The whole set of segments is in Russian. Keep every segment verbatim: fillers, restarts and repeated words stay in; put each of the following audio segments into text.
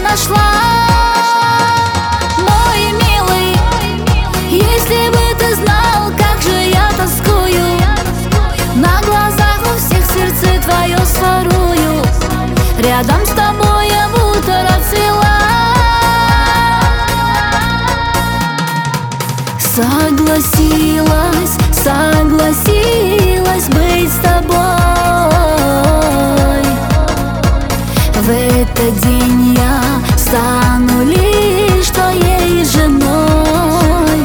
нашла. Мой милый, если бы ты знал, как же я тоскую, на глазах у всех сердце твое сворую. Рядом с тобой я будто расцвела. Согласилась, согласилась быть с тобой. В этот день я стану лишь твоей женой.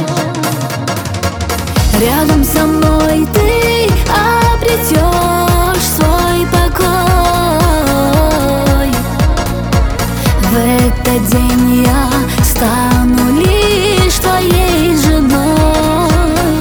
Рядом со мной ты обретешь свой покой. В этот день я стану лишь твоей женой.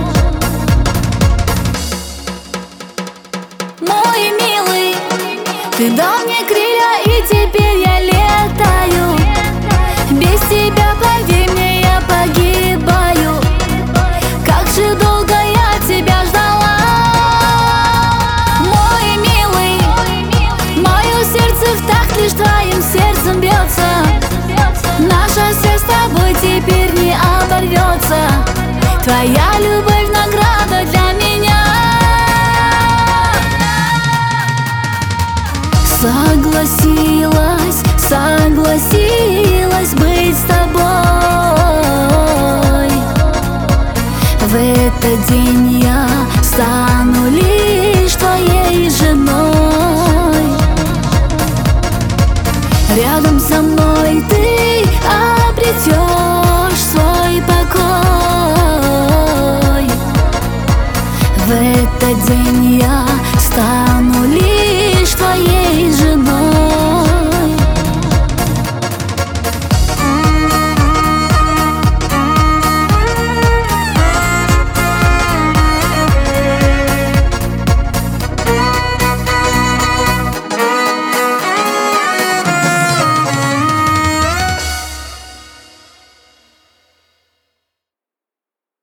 Мой милый, ты дал мне крылья, и теперь я летаю. Без тебя, поверь мне, я погибаю. Как же долго я тебя ждала. Мой милый, мое сердце в такт лишь твоим сердцем бьется. Наша связь с тобой теперь не оборвется. Твоя любовь награда для меня. Согласилась, согласилась быть с тобой. В этот день я стану лишь твоей женой. Рядом со мной ты обретешь свой покой. В этот день я стану лишь твоей женой.